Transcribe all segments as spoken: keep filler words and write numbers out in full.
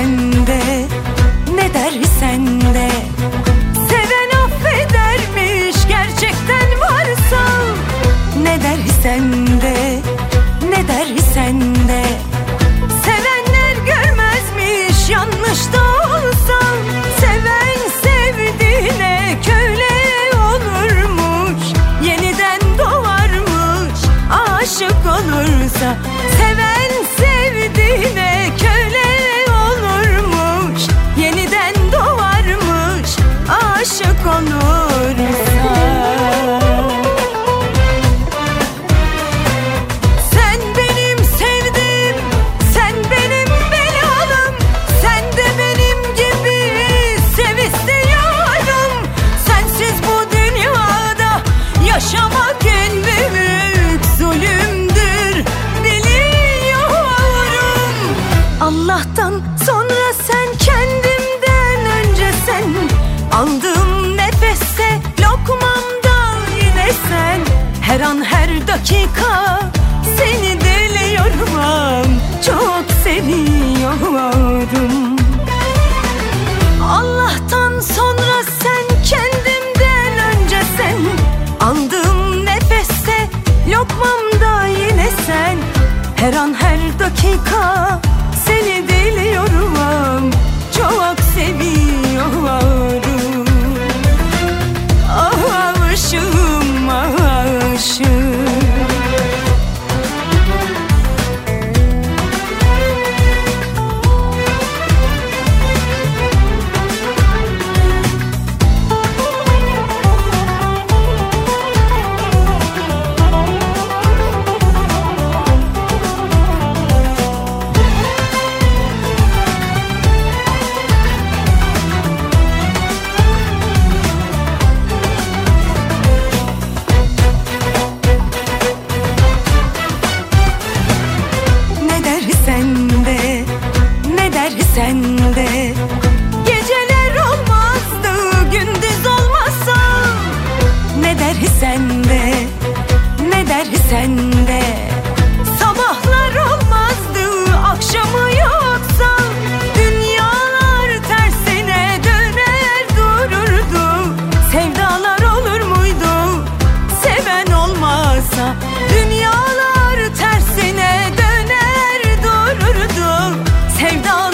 dersen de, ne dersen de, seven affedermiş gerçekten varsa. Ne dersen de, ne dersen de, sevenler görmezmiş yanlış da olsa. Seven sevdiğine köle olurmuş, yeniden doğarmış aşık olursa. Seven sevdiğine köle olurmuş, yeniden doğarmış aşık olursa. Sen benim sevdim, sen benim belalım, sen de benim gibi sev istiyorum. Sensiz bu dünyada yaşamak en büyük zulümdür, biliyorum. Allah'tan sonra sen, kendimden önce sen, aldığım nefeste lokmamda yine sen. Her an her dakika seni diliyorum, çok seviyorum. Allah'tan sonra sen, kendimden önce sen, aldığım nefeste lokmamda yine sen. Her an her dakika seni diliyorum, çok seviyorum. Ah aşığım, aşığım. Sen de geceler olmazdı gündüz olmasa. Ne dersen de, ne dersen de, sabahlar olmazdı akşamı yoksa. Dünyalar tersine döner dururdu, sevdalar olur muydu seven olmazsa. Dünyalar tersine döner dururdu, sevdalar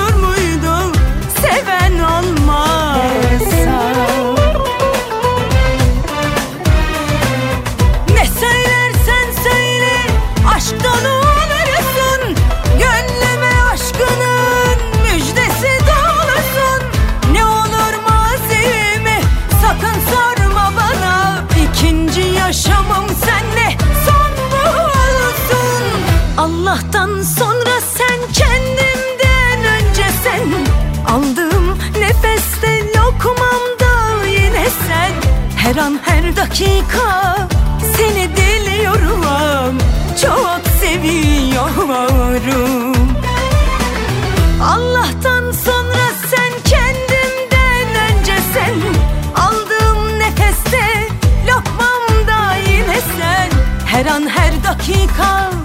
yaşamım senle son bulsun. Allah'tan sonra sen, kendimden önce sen, aldığım nefeste lokmamda yine sen. Her an her dakika seni diliyorum, çok seviyorum. Allah'tan sonra sen, kendimden önce sen, aldığım nefeste lokmamda yine sen. Her an her dakika